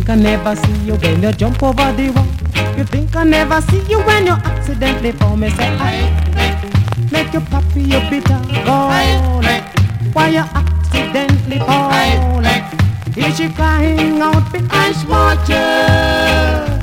think I never see you when you jump over the wall. You think I never see you when you accidentally fall. Me say I make you puppy, you bitter gall. Why you accidentally fall? Is she crying out because watch you?